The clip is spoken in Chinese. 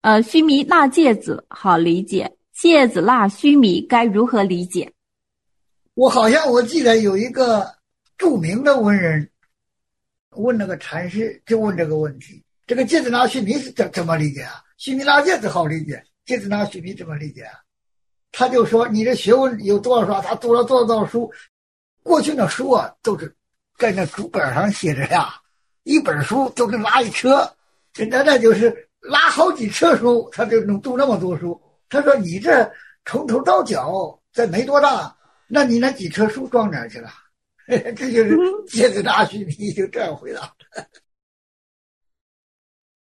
须弥纳芥子好理解，芥子纳须弥该如何理解？ 我记得有一个著名的文人问那个禅师，就问这个问题：这个芥子纳须弥是怎么理解啊？须弥纳芥子好理解，芥子纳须弥怎么理解啊？他就说：你这学问有多少书？他读了多少书？过去那书啊，都是在那竹本上写着呀，一本书都是拉一车，现在那就是拉好几车书，他就能读那么多书。他说：你这从头到脚这没多大，那你那几车书装哪儿去了？这就是芥子纳须弥，就这样回答。